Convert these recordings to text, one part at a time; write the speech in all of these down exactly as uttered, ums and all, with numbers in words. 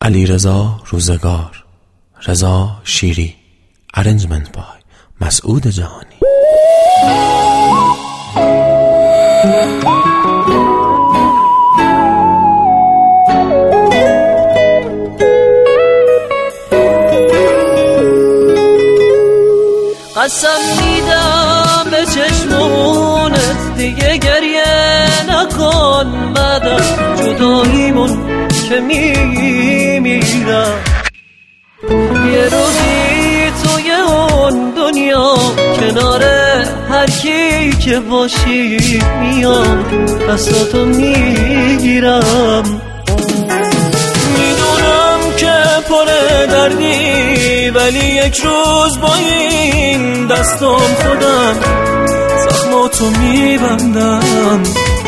علیرضا روزگار، رضا شیری، ارنجمنت بای مسعود جهانی. قسم میدم به چشمونت دیگه گریه نکن، بعد از جداییمون که میمیرم. یه روزی توی اون دنیا کنار هر کی که باشی میام دستاتو میگیرم. میدونم که پر دردی ولی یک روز با این دستم خودم زخماتو میبندم.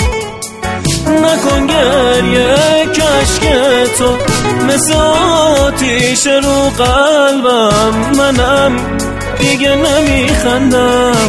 نکن گریه کشک تو مثل آتیش رو قلبم، منم دیگه نمیخندم.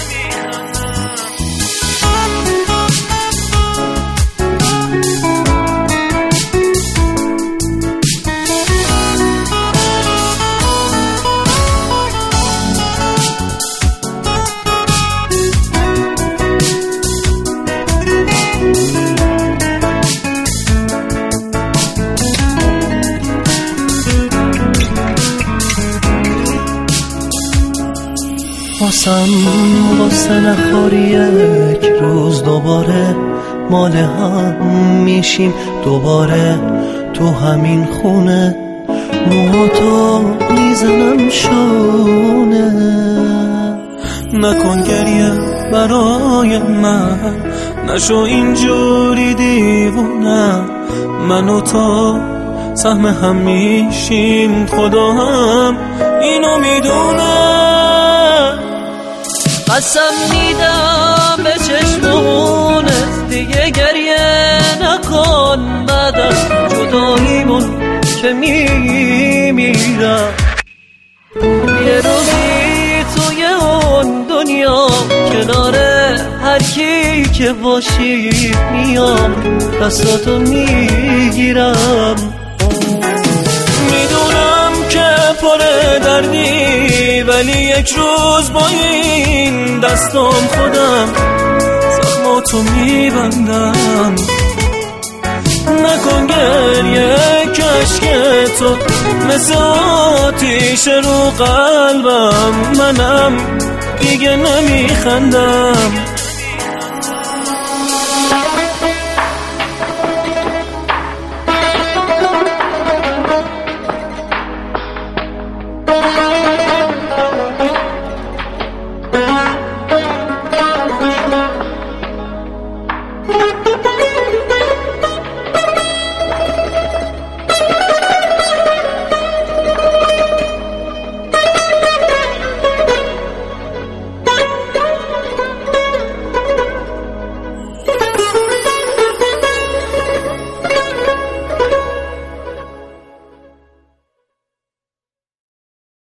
واسم واسه نخوری یک روز دوباره مال هم میشیم دوباره تو همین خونه. موهاتو میزنم شونه. نکن گریه برای من، نشو اینجوری دیوونه. من و تو سهم هم میشیم، خدا هم اینو میدونه. قسم میدم به چشمونت دیگه گریه نکن، بعد از جداییمون که میمیرم. یه روزی توی اون دنیا کنار هر کی که باشی میام دستاتو میگیرم. میدونم که پر دردی ولی یک روز با این دستم خودم زخماتو میبندم. نکن گریه کشک تو مثل آتیش رو قلبم، منم دیگه نمیخندم.